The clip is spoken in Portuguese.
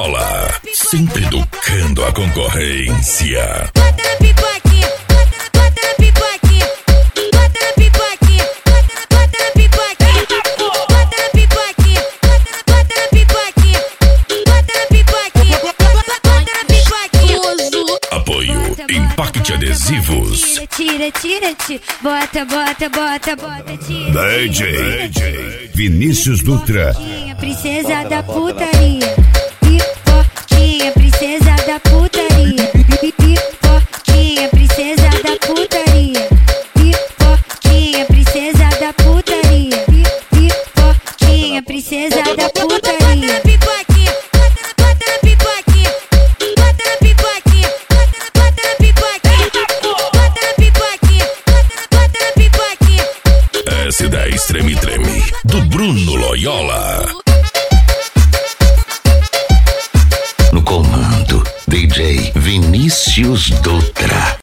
Loyola, sempre educando a concorrência. Bota na pipoquinha, bota na pipoquinha, bota na pipoquinha, bota na pipoquinha, bota na pipoquinha, bota na pipoquinha, bota na pipoquinha, bota na pipoquinha. Apoio Impact Adesivos. Tira, tira, tira, bota, bota, bota, bota, tira. DJ Vinícius Dutra. Princesa da putaria, pipoquinha, princesa da putaria, pipoquinha, princesa da putaria, pipoquinha, princesa da putaria, pipoquinha, princesa da putaria. Bota na pipoquinha, bota na pipoquinha, bota na pipoquinha, bota na pipoquinha, bota na pipoquinha, bota na pipoquinha. S10 Treme Treme, do Bruno Loyola. No comando, DJ Vinícius Dutra.